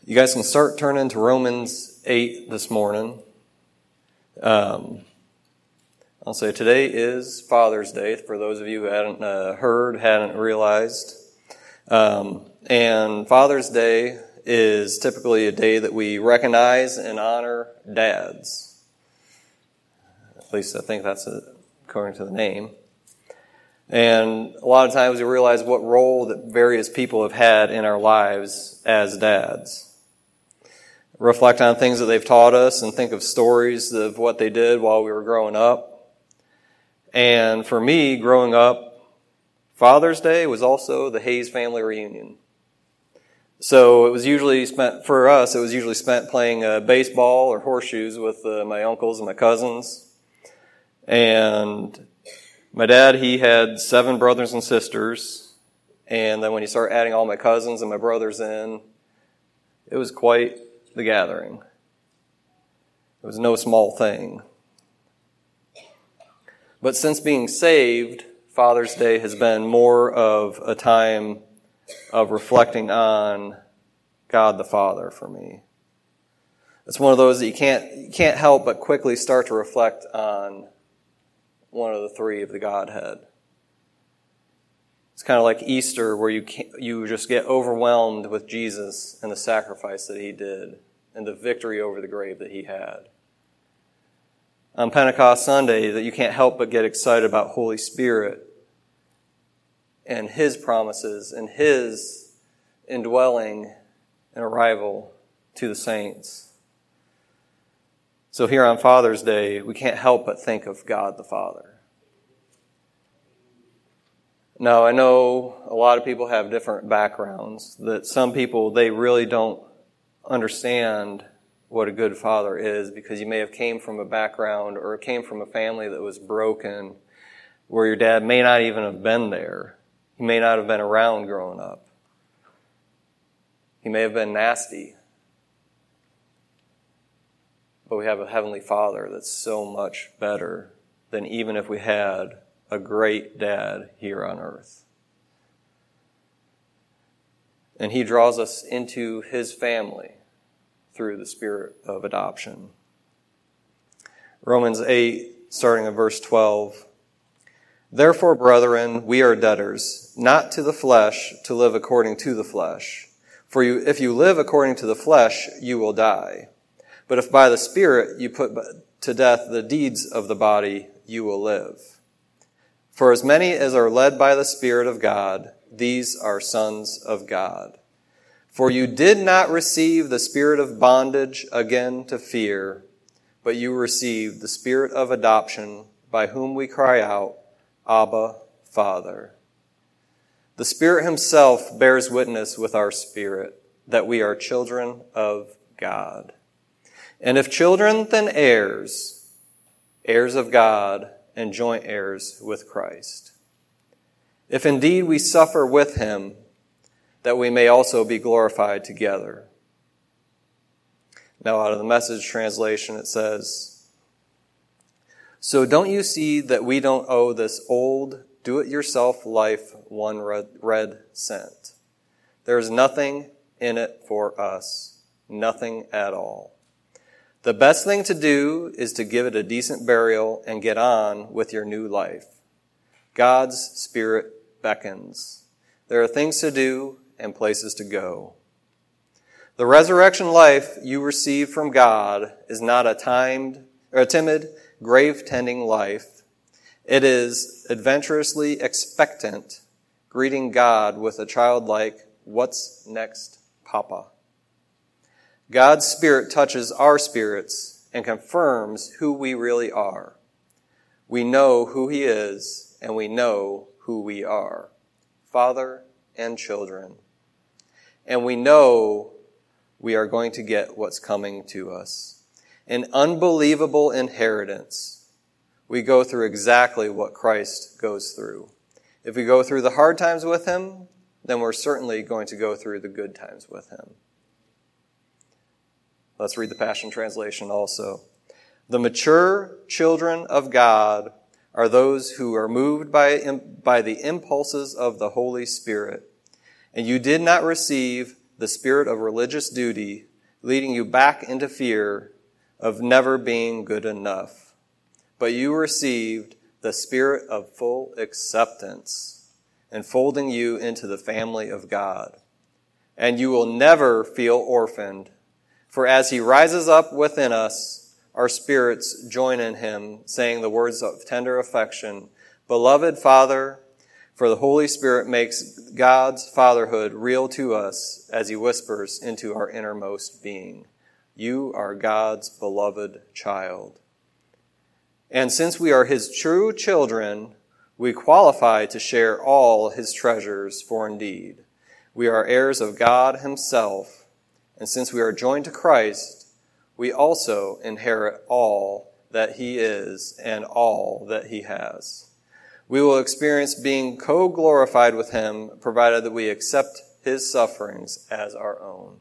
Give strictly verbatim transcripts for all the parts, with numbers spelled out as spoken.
You guys can start turning to Romans eight this morning. Um, I'll say today is Father's Day, for those of you who hadn't uh, heard, hadn't realized. Um, and Father's Day is typically a day that we recognize and honor dads. At least I think that's a, according to the name. And a lot of times we realize what role that various people have had in our lives as dads. Reflect on things that they've taught us and think of stories of what they did while we were growing up. And for me, growing up, Father's Day was also the Hayes family reunion. So it was usually spent, for us, it was usually spent playing uh, baseball or horseshoes with uh, my uncles and my cousins. And my dad, he had seven brothers and sisters. And then when you start adding all my cousins and my brothers in, it was quite the gathering. It was no small thing. But since being saved, Father's Day has been more of a time of reflecting on God the Father for me. It's one of those that you can't you can't help but quickly start to reflect on one of the three of the Godhead. It's kind of like Easter, where you can't, you just get overwhelmed with Jesus and the sacrifice that he did and the victory over the grave that he had. On Pentecost Sunday, that you can't help but get excited about Holy Spirit and his promises and his indwelling and arrival to the saints. So here on Father's Day, we can't help but think of God the Father. Now, I know a lot of people have different backgrounds, that some people, they really don't understand what a good father is, because you may have came from a background or came from a family that was broken, where your dad may not even have been there. He may not have been around growing up. He may have been nasty. But we have a Heavenly Father that's so much better than even if we had a great dad here on earth. And he draws us into his family through the spirit of adoption. Romans eight, starting at verse twelve. Therefore, brethren, we are debtors, not to the flesh, to live according to the flesh. For you, if you live according to the flesh, you will die. But if by the Spirit you put to death the deeds of the body, you will live. For as many as are led by the Spirit of God, these are sons of God. For you did not receive the spirit of bondage again to fear, but you received the spirit of adoption, by whom we cry out, Abba, Father. The Spirit himself bears witness with our spirit that we are children of God. And if children, then heirs, heirs of God, and joint heirs with Christ. If indeed we suffer with him, that we may also be glorified together. Now out of the Message translation it says, So don't you see that we don't owe this old, do-it-yourself life one red, red cent? There is nothing in it for us, nothing at all. The best thing to do is to give it a decent burial and get on with your new life. God's Spirit beckons. There are things to do and places to go. The resurrection life you receive from God is not a timed or a timid, grave-tending life. It is adventurously expectant, greeting God with a childlike, "What's next, Papa?" God's Spirit touches our spirits and confirms who we really are. We know who he is, and we know who we are, father and children. And we know we are going to get what's coming to us. An unbelievable inheritance. We go through exactly what Christ goes through. If we go through the hard times with him, then we're certainly going to go through the good times with him. Let's read the Passion Translation also. The mature children of God are those who are moved by, by the impulses of the Holy Spirit. And you did not receive the spirit of religious duty, leading you back into fear of never being good enough. But you received the spirit of full acceptance, enfolding you into the family of God. And you will never feel orphaned, for as he rises up within us, our spirits join in him, saying the words of tender affection, Beloved Father, for the Holy Spirit makes God's fatherhood real to us as he whispers into our innermost being. You are God's beloved child. And since we are his true children, we qualify to share all his treasures, for indeed, we are heirs of God himself. And since we are joined to Christ, we also inherit all that he is and all that he has. We will experience being co-glorified with him, provided that we accept his sufferings as our own.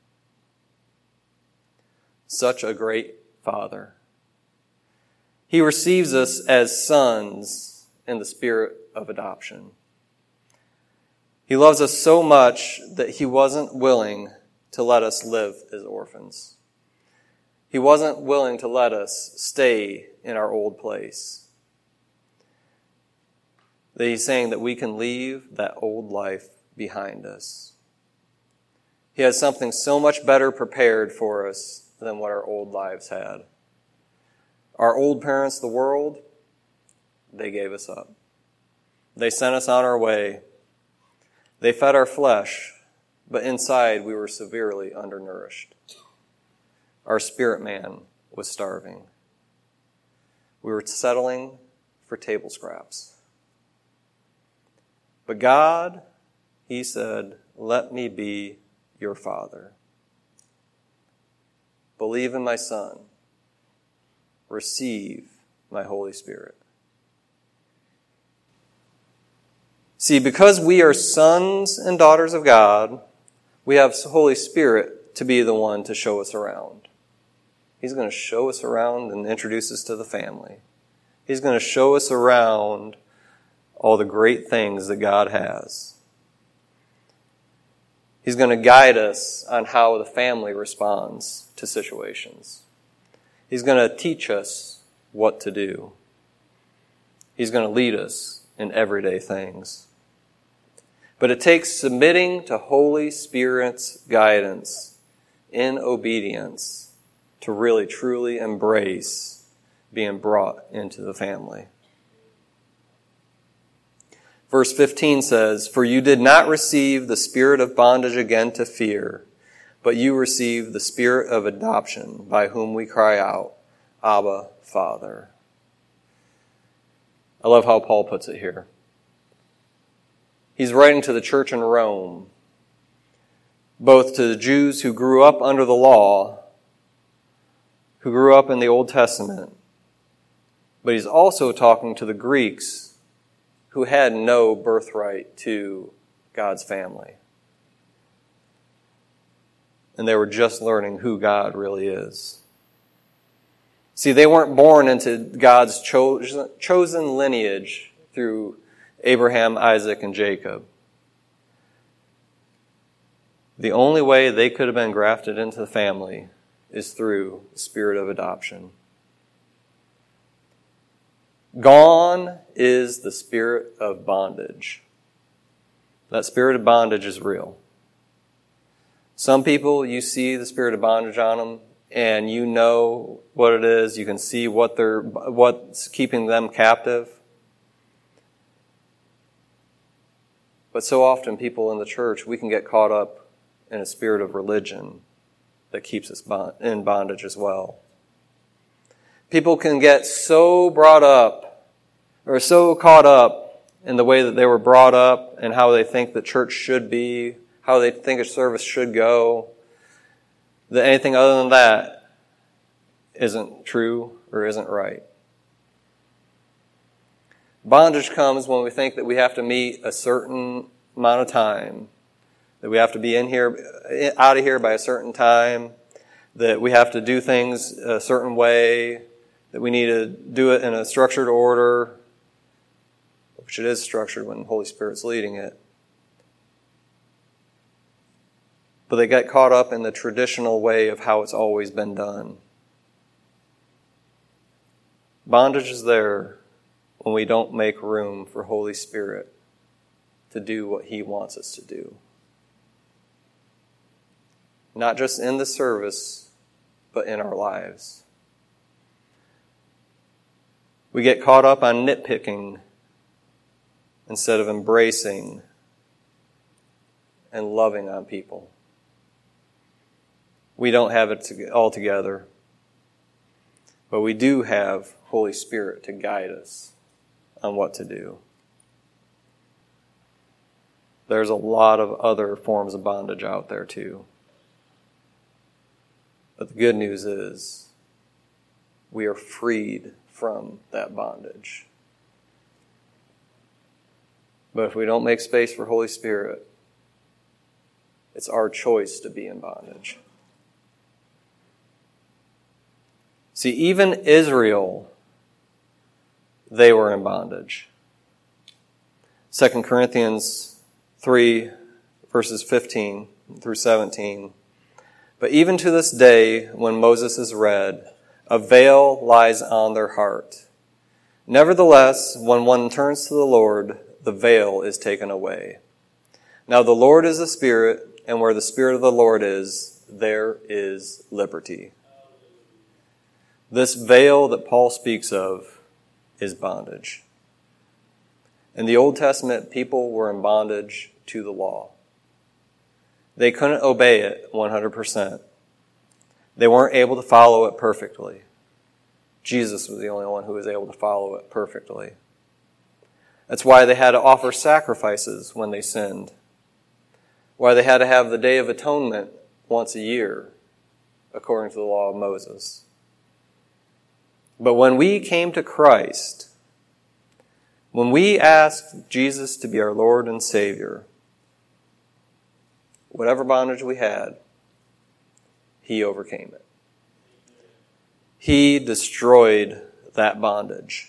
Such a great Father. He receives us as sons in the spirit of adoption. He loves us so much that he wasn't willing to let us live as orphans. He wasn't willing to let us stay in our old place. That he's saying that we can leave that old life behind us. He has something so much better prepared for us than what our old lives had. Our old parents, the world, they gave us up. They sent us on our way. They fed our flesh, but inside we were severely undernourished. Our spirit man was starving. We were settling for table scraps. But God, he said, let me be your Father. Believe in my Son. Receive my Holy Spirit. See, because we are sons and daughters of God, we have the Holy Spirit to be the one to show us around. He's going to show us around and introduce us to the family. He's going to show us around all the great things that God has. He's going to guide us on how the family responds to situations. He's going to teach us what to do. He's going to lead us in everyday things. But it takes submitting to Holy Spirit's guidance in obedience to really truly embrace being brought into the family. Verse fifteen says, For you did not receive the spirit of bondage again to fear, but you received the spirit of adoption, by whom we cry out, Abba, Father. I love how Paul puts it here. He's writing to the church in Rome, both to the Jews who grew up under the law, who grew up in the Old Testament, but he's also talking to the Greeks who had no birthright to God's family. And they were just learning who God really is. See, they weren't born into God's chosen, chosen lineage through Abraham, Isaac, and Jacob. The only way they could have been grafted into the family is through the spirit of adoption. Gone is the spirit of bondage. That spirit of bondage is real. Some people, you see the spirit of bondage on them, and you know what it is. You can see what they're, what's keeping them captive. But so often people in the church, we can get caught up in a spirit of religion that keeps us in bondage as well. People can get so brought up or so caught up in the way that they were brought up and how they think the church should be, how they think a service should go, that anything other than that isn't true or isn't right. Bondage comes when we think that we have to meet a certain amount of time, that we have to be in here, out of here by a certain time, that we have to do things a certain way, that we need to do it in a structured order, which it is structured when the Holy Spirit's leading it. but they get caught up in the traditional way of how it's always been done. Bondage is there when we don't make room for Holy Spirit to do what He wants us to do. Not just in the service, but in our lives. We get caught up on nitpicking instead of embracing and loving on people. We don't have it all together, but we do have Holy Spirit to guide us on what to do. There's a lot of other forms of bondage out there too. But the good news is we are freed from that bondage. But if we don't make space for Holy Spirit, it's our choice to be in bondage. See, even Israel, they were in bondage. Second Corinthians three, verses fifteen through seventeen. But even to this day, when Moses is read, a veil lies on their heart. Nevertheless, when one turns to the Lord, the veil is taken away. Now the Lord is the Spirit, and where the Spirit of the Lord is, there is liberty. This veil that Paul speaks of is bondage. In the Old Testament, people were in bondage to the law. They couldn't obey it one hundred percent. They weren't able to follow it perfectly. Jesus was the only one who was able to follow it perfectly. That's why they had to offer sacrifices when they sinned. Why they had to have the Day of Atonement once a year, according to the law of Moses. But when we came to Christ, when we asked Jesus to be our Lord and Savior, whatever bondage we had, He overcame it. He destroyed that bondage.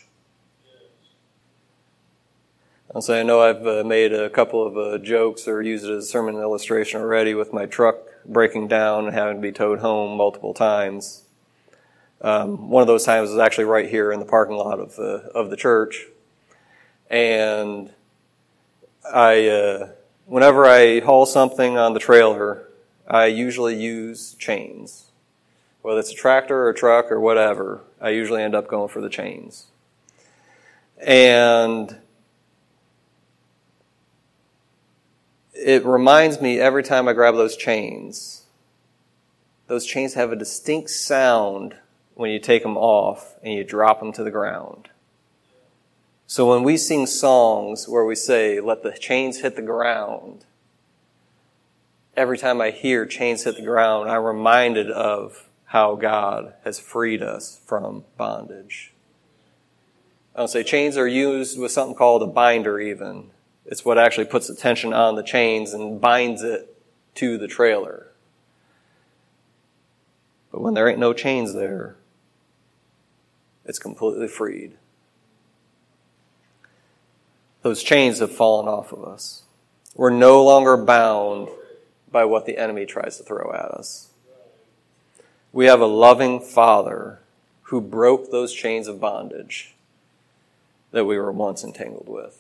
I'll say I know I've uh, made a couple of uh, jokes or used it as a sermon illustration already with my truck breaking down and having to be towed home multiple times. Um, one of those times was actually right here in the parking lot of the of the church, and I, uh, whenever I haul something on the trailer, I usually use chains. Whether it's a tractor or a truck or whatever, I usually end up going for the chains. And it reminds me every time I grab those chains, those chains have a distinct sound when you take them off and you drop them to the ground. So when we sing songs where we say, let the chains hit the ground, every time I hear chains hit the ground, I'm reminded of how God has freed us from bondage. I'll say chains are used with something called a binder even. It's what actually puts the tension on the chains and binds it to the trailer. But when there ain't no chains there, it's completely freed. Those chains have fallen off of us. We're no longer bound by what the enemy tries to throw at us. We have a loving Father who broke those chains of bondage that we were once entangled with.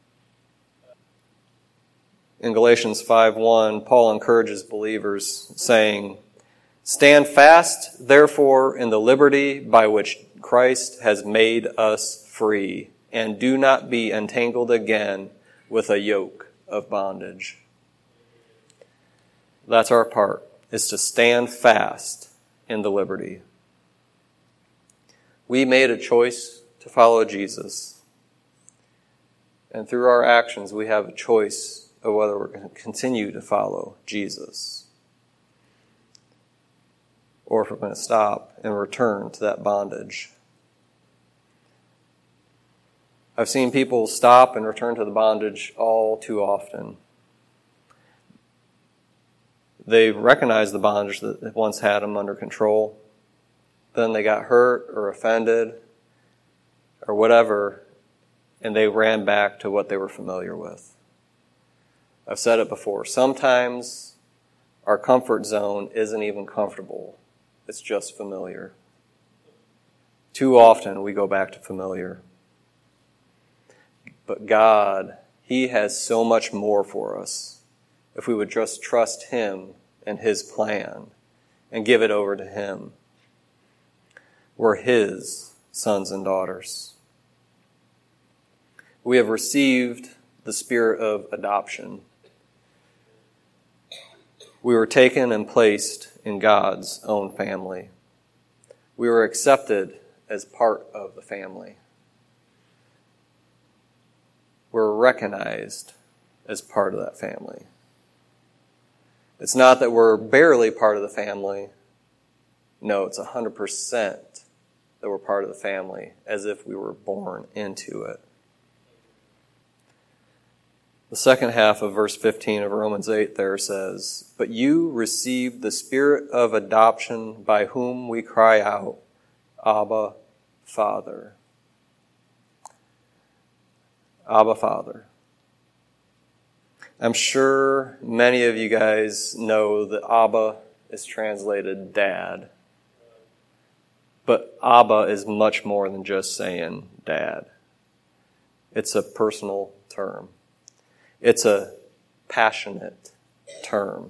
In Galatians five one, Paul encourages believers, saying, "Stand fast, therefore, in the liberty by which Christ has made us free, and do not be entangled again with a yoke of bondage." That's our part, is to stand fast in the liberty. We made a choice to follow Jesus. And through our actions, we have a choice of whether we're going to continue to follow Jesus, or if we're going to stop and return to that bondage. I've seen people stop and return to the bondage all too often. They recognize the bondage that once had them under control. Then they got hurt or offended or whatever, and they ran back to what they were familiar with. I've said it before. Sometimes our comfort zone isn't even comfortable. It's just familiar. Too often we go back to familiar. But God, He has so much more for us if we would just trust Him and His plan and give it over to Him. We're His sons and daughters. We have received the spirit of adoption. We were taken and placed in God's own family. We were accepted as part of the family. We're recognized as part of that family. It's not that we're barely part of the family. No, it's one hundred percent that we're part of the family, as if we were born into it. The second half of verse fifteen of Romans eight there says, "But you received the spirit of adoption by whom we cry out, Abba, Father." Abba, Father. I'm sure many of you guys know that Abba is translated dad. But Abba is much more than just saying dad. It's a personal term. It's a passionate term.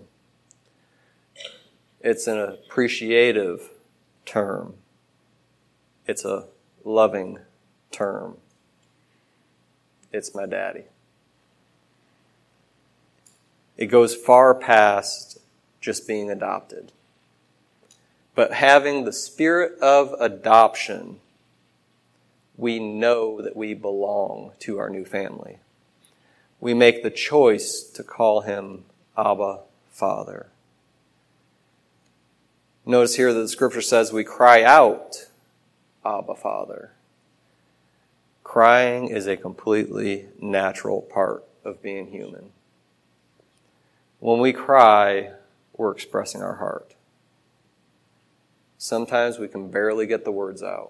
It's an appreciative term. It's a loving term. It's my daddy. It goes far past just being adopted. But having the spirit of adoption, we know that we belong to our new family. We make the choice to call him Abba, Father. Notice here that the scripture says we cry out, Abba, Father. Crying is a completely natural part of being human. When we cry, we're expressing our heart. Sometimes we can barely get the words out.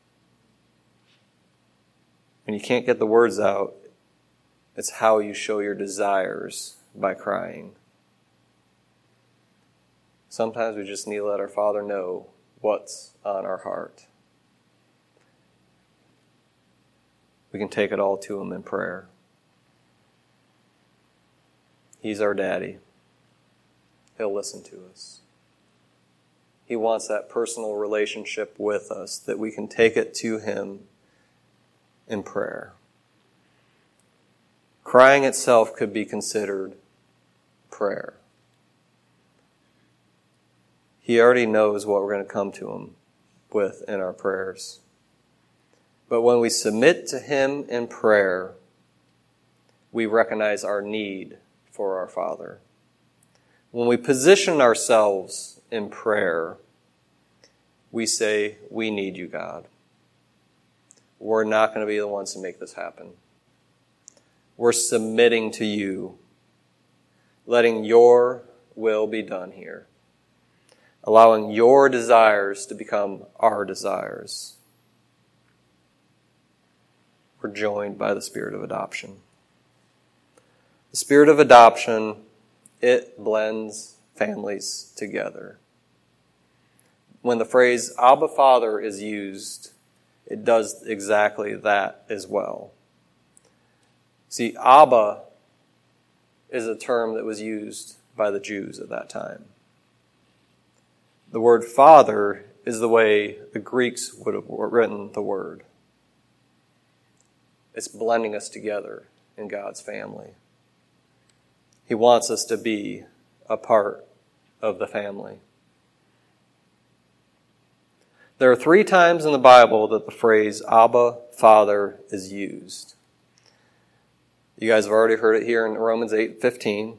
When you can't get the words out, it's how you show your desires by crying. Sometimes we just need to let our Father know what's on our heart. We can take it all to Him in prayer. He's our daddy. He'll listen to us. He wants that personal relationship with us, that we can take it to Him in prayer. Crying itself could be considered prayer. He already knows what we're going to come to Him with in our prayers. But when we submit to Him in prayer, we recognize our need for our Father. When we position ourselves in prayer, we say, we need you, God. We're not going to be the ones to make this happen. We're submitting to you, letting your will be done here, allowing your desires to become our desires. We're joined by the spirit of adoption. The spirit of adoption, it blends families together. When the phrase Abba Father is used, it does exactly that as well. See, Abba is a term that was used by the Jews at that time. The word Father is the way the Greeks would have written the word. It's blending us together in God's family. He wants us to be a part of the family. There are three times in the Bible that the phrase Abba, Father is used. You guys have already heard it here in Romans eight fifteen.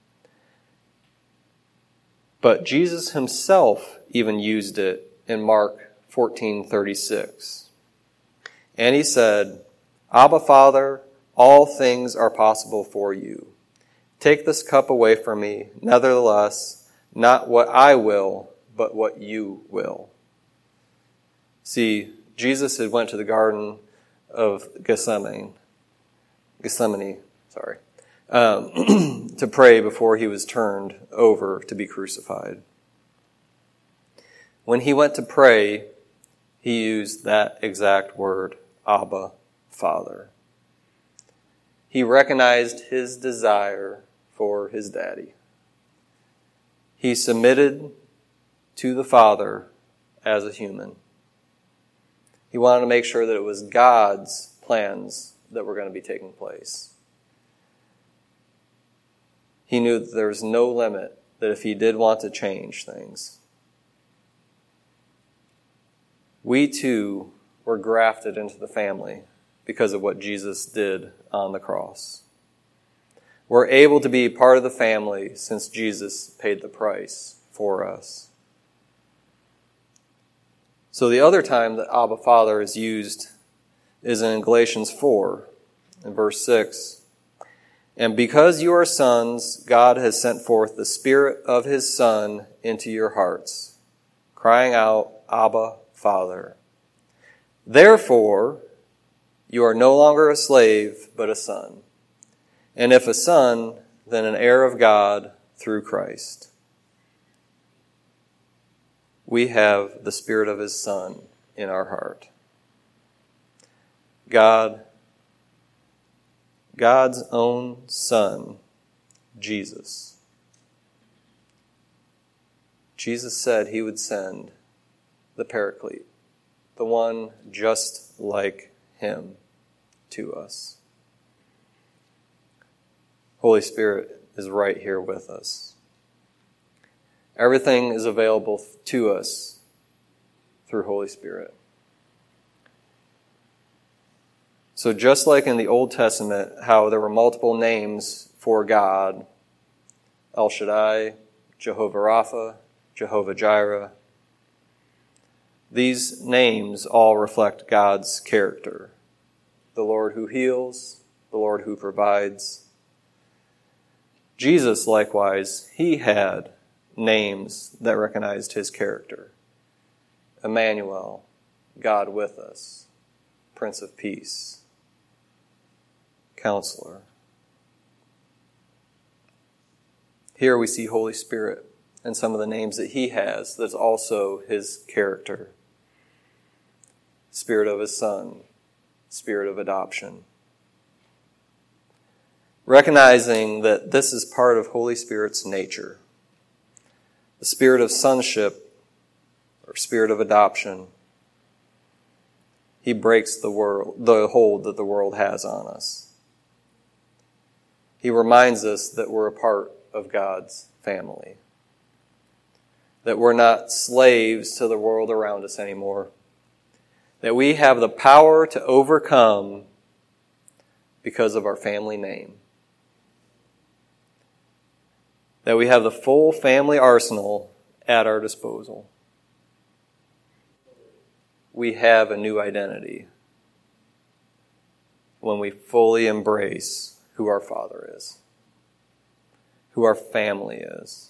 But Jesus himself even used it in Mark fourteen thirty-six. And he said, Abba, Father, all things are possible for you. Take this cup away from me. Nevertheless, not what I will, but what you will. See, Jesus had went to the Garden of Gethsemane. Gethsemane, sorry. um, to pray before he was turned over to be crucified. When he went to pray, he used that exact word, Abba, Father. He recognized his desire for his daddy. He submitted to the Father as a human. He wanted to make sure that it was God's plans that were going to be taking place. He knew that there was no limit, that if he did want to change things. We too were grafted into the family because of what Jesus did on the cross. We're able to be part of the family since Jesus paid the price for us. So the other time that Abba Father is used is in Galatians four, in verse six. And because you are sons, God has sent forth the Spirit of his Son into your hearts, crying out, Abba, Father. Therefore, you are no longer a slave, but a son. And if a son, then an heir of God through Christ. We have the Spirit of his Son in our heart. God, God's own Son, Jesus. Jesus said he would send the Paraclete, the one just like him, to us. Holy Spirit is right here with us. Everything is available to us through Holy Spirit. So just like in the Old Testament, how there were multiple names for God, El Shaddai, Jehovah Rapha, Jehovah Jireh, these names all reflect God's character. The Lord who heals, the Lord who provides. Jesus, likewise, he had names that recognized his character. Emmanuel, God with us, Prince of Peace, Counselor. Here we see Holy Spirit and some of the names that he has that's also his character. Spirit of his Son, Spirit of adoption. Recognizing that this is part of Holy Spirit's nature. The spirit of sonship, or spirit of adoption, he breaks the world, the hold that the world has on us. He reminds us that we're a part of God's family. That we're not slaves to the world around us anymore. That we have the power to overcome because of our family name. That we have the full family arsenal at our disposal. We have a new identity when we fully embrace who our Father is, who our family is.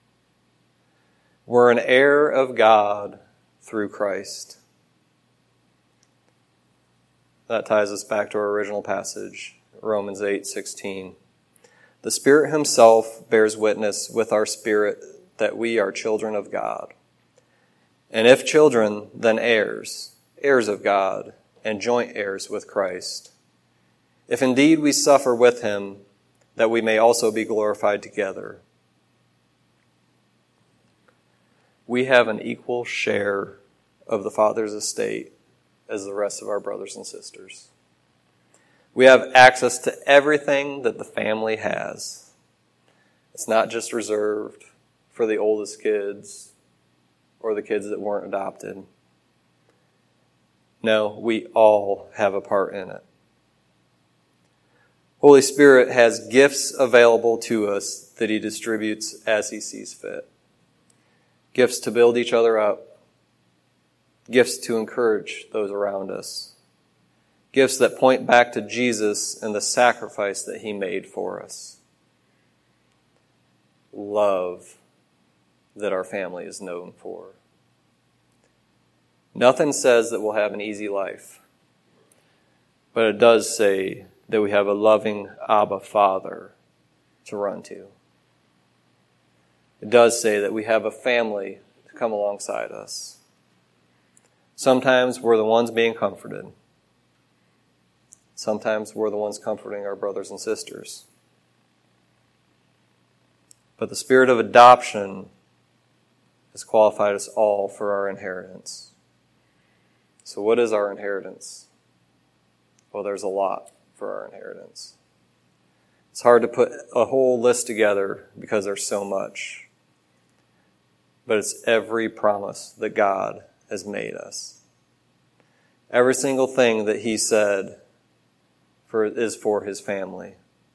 We're an heir of God through Christ. That ties us back to our original passage, Romans eight sixteen. The Spirit himself bears witness with our spirit that we are children of God. And if children, then heirs, heirs of God, and joint heirs with Christ. If indeed we suffer with him, that we may also be glorified together. We have an equal share of the Father's estate as the rest of our brothers and sisters. We have access to everything that the family has. It's not just reserved for the oldest kids or the kids that weren't adopted. No, we all have a part in it. Holy Spirit has gifts available to us that he distributes as he sees fit. Gifts to build each other up. Gifts to encourage those around us. Gifts that point back to Jesus and the sacrifice that he made for us. Love that our family is known for. Nothing says that we'll have an easy life, but it does say that we have a loving Abba Father to run to. It does say that we have a family to come alongside us. Sometimes we're the ones being comforted. Sometimes we're the ones comforting our brothers and sisters. But the spirit of adoption has qualified us all for our inheritance. So what is our inheritance? Well, there's a lot for our inheritance. It's hard to put a whole list together because there's so much. But it's every promise that God has made us. Every single thing that he said for, is for his family.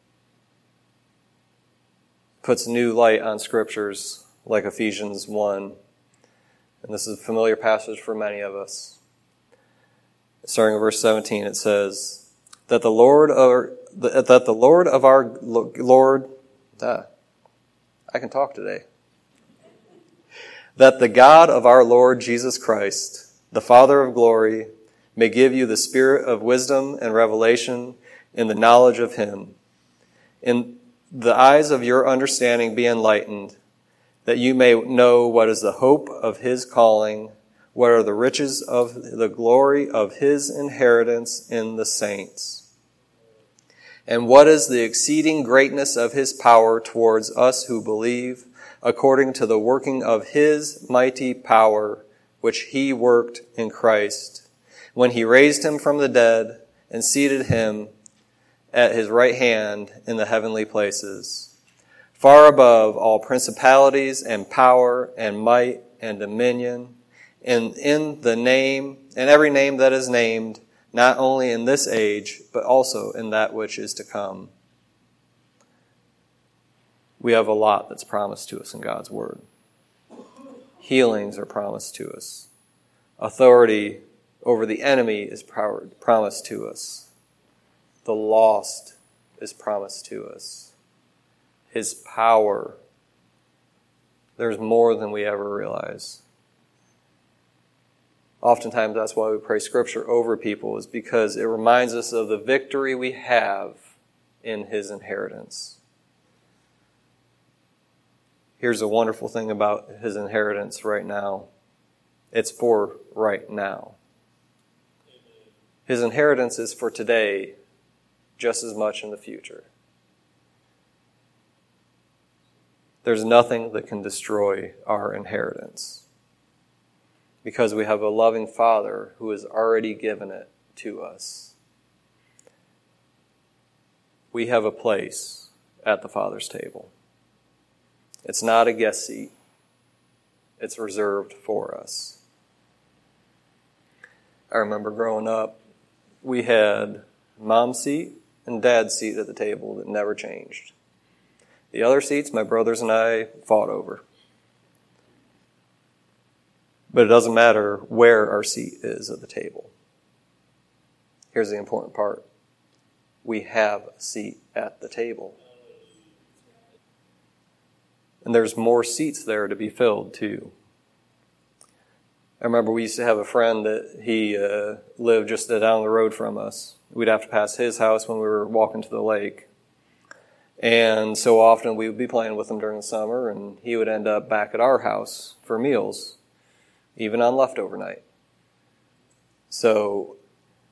Puts new light on scriptures like Ephesians one. And this is a familiar passage for many of us. Starting in verse seventeen, it says, that the Lord of, that the Lord of our Lord, ah, I can talk today. That the God of our Lord Jesus Christ, the Father of glory, may give you the spirit of wisdom and revelation in the knowledge of him. In the eyes of your understanding be enlightened, that you may know what is the hope of his calling, what are the riches of the glory of his inheritance in the saints, and what is the exceeding greatness of his power towards us who believe, according to the working of his mighty power, which he worked in Christ, when he raised him from the dead and seated him at his right hand in the heavenly places, far above all principalities and power and might and dominion, and in the name, and every name that is named, not only in this age, but also in that which is to come. We have a lot that's promised to us in God's word. Healings are promised to us. Authority over the enemy is promised to us. The lost is promised to us. His power, there's more than we ever realize. Oftentimes that's why we pray Scripture over people, is because it reminds us of the victory we have in his inheritance. Here's a wonderful thing about his inheritance right now. It's for right now. His inheritance is for today just as much in the future. There's nothing that can destroy our inheritance because we have a loving Father who has already given it to us. We have a place at the Father's table. It's not a guest seat. It's reserved for us. I remember growing up, we had mom's seat and dad's seat at the table that never changed. The other seats, my brothers and I fought over. But it doesn't matter where our seat is at the table. Here's the important part. We have a seat at the table. And there's more seats there to be filled, too. I remember we used to have a friend that he uh, lived just down the road from us. We'd have to pass his house when we were walking to the lake. And so often we would be playing with him during the summer, and he would end up back at our house for meals, even on leftover night. So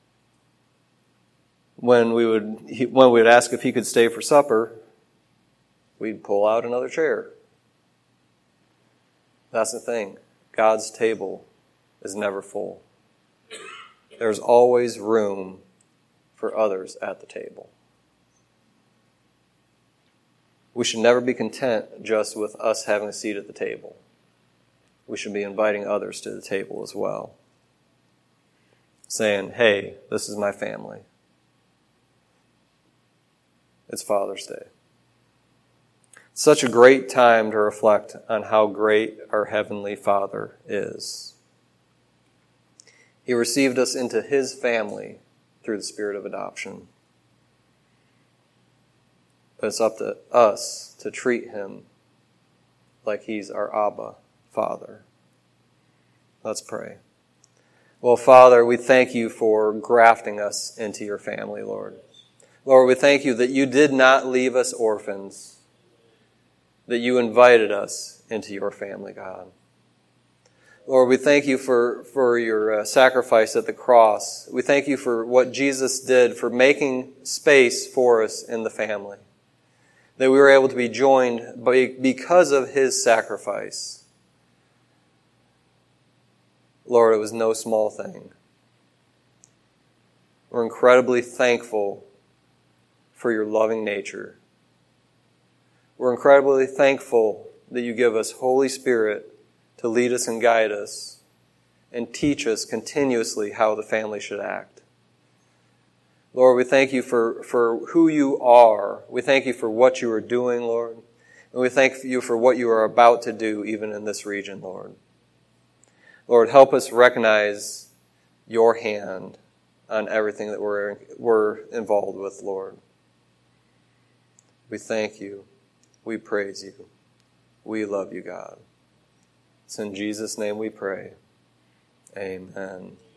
when we would he, when we would ask if he could stay for supper, we'd pull out another chair. That's the thing. God's table is never full. There's always room for others at the table. We should never be content just with us having a seat at the table. We should be inviting others to the table as well. Saying, hey, this is my family. It's Father's Day. Such a great time to reflect on how great our Heavenly Father is. He received us into his family through the spirit of adoption. But it's up to us to treat him like he's our Abba Father. Let's pray. Well, Father, we thank you for grafting us into your family, Lord. Lord, we thank you that you did not leave us orphans, that you invited us into your family, God. Lord, we thank you for, for your uh, sacrifice at the cross. We thank you for what Jesus did, for making space for us in the family. That we were able to be joined by, because of his sacrifice. Lord, it was no small thing. We're incredibly thankful for your loving nature. We're incredibly thankful that you give us Holy Spirit to lead us and guide us and teach us continuously how the family should act. Lord, we thank you for, for who you are. We thank you for what you are doing, Lord. And we thank you for what you are about to do even in this region, Lord. Lord, help us recognize your hand on everything that we're, we're involved with, Lord. We thank you. We praise you. We love you, God. It's in Jesus' name we pray. Amen.